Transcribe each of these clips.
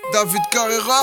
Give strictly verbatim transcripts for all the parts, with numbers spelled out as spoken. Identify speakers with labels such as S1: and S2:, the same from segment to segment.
S1: David Carrera.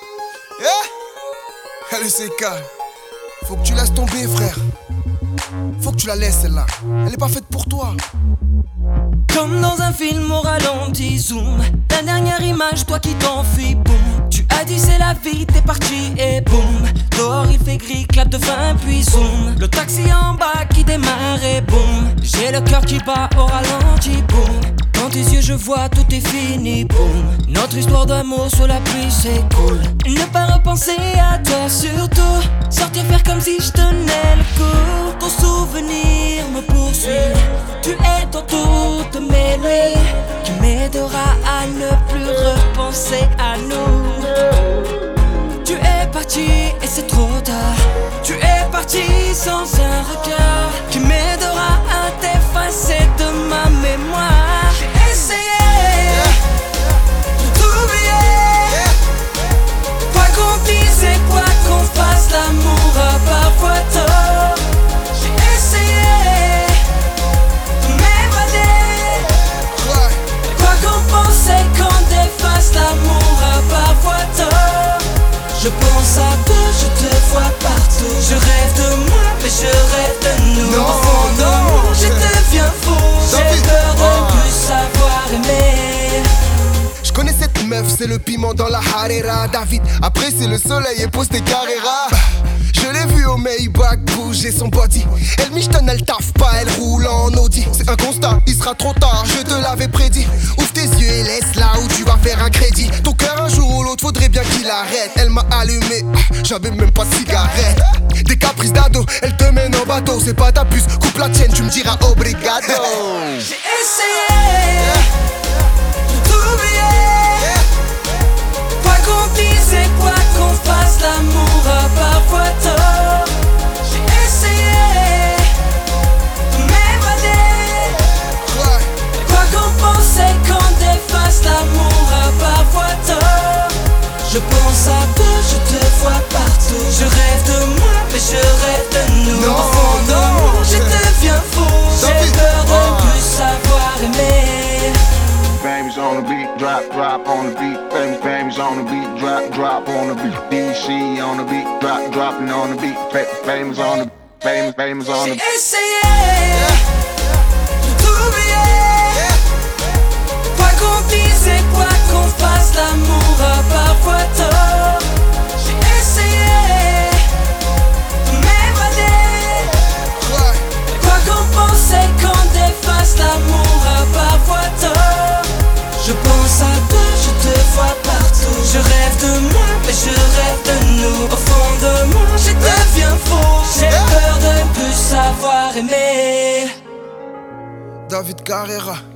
S1: Yeah. L C K. Faut que tu laisses tomber, frère. Faut que tu la laisses, celle-là. Elle est pas faite pour toi.
S2: Comme dans un film au ralenti, zoom. La dernière image, toi qui t'enfuis, boum. Tu as dit c'est la vie, t'es parti et boum. Dehors il fait gris, clap de fin puis zoom. Le taxi en bas qui démarre et boum. J'ai le cœur qui bat au ralenti, boum. Dans tes yeux je vois tout est fini, boum. Notre histoire d'amour sous la pluie c'est cool. Ne pas repenser à toi surtout. Sortir faire comme si je tenais le coup. Ton souvenir me poursuit. Tu es dans toutes mes nuits, qui m'aidera à ne plus repenser à nous. Tu es parti et c'est trop tard. Tu es parti sans un regard qui m'aidera à t'effacer de ma mémoire. J'ai essayé de t'oublier. Quoi qu'on dise et quoi qu'on fasse, l'amour a parfois tort. J'ai essayé de m'évader. Quoi qu'on pense et qu'on défasse, l'amour a parfois tort. Je pense à toi, je te vois partout. Je rêve de moi, mais je rêve de nous.
S1: Non,
S2: Au fond de
S1: non,
S2: moi, je deviens fou. J'ai peur de plus savoir aimer.
S1: Je connais cette meuf, c'est le piment dans la harera. David, après c'est le soleil et pose tes Carrera. Je l'ai vu au Maybach bouger son body. Elle michetonne, elle taffe pas, elle roule en Audi. C'est un constat, il sera trop tard, je te l'avais prédit. Ouvre tes yeux et laisse là où tu vas faire un crédit. Ton cœur un jour ou l'autre faudrait bien qu'il arrête. Elle m'a allumé, j'avais même pas de cigarette. Des caprices d'ado, elle te mène en bateau. C'est pas ta puce, coupe la tienne, tu me diras obrigado.
S2: J'ai essayé de t'oublier. Quoi qu'on dise et quoi qu'on fasse, l'amour a parfois tort. J'ai essayé de m'évader. Quoi qu'on pense et qu'on défasse, l'amour a parfois tort. Je pense à toi, je te vois partout. Je rêve de moi, mais je rêve de nous.
S1: Non,
S2: Au fond de
S1: non,
S2: moi, je deviens fou. J'ai peur de plus savoir aimer.
S3: Baby's on the beat, drop, drop on the beat. Baby, baby's on the beat, drop, drop on the beat. D C on the beat, drop, dropping on the beat. Baby's on the, baby, baby's on the.
S2: J'ai essayé de t'oublier. Quoi qu'on dise et quoi qu'on fasse, l'amour a parfois tort. J'ai essayé de m'évader. Quoi qu'on pense et qu'on défasse, l'amour a parfois tort. Je pense à toi, je te vois partout. Je rêve de moi, mais je rêve de nous. Au fond de moi, je deviens fou. J'ai peur de plus savoir aimer.
S1: David Carrera.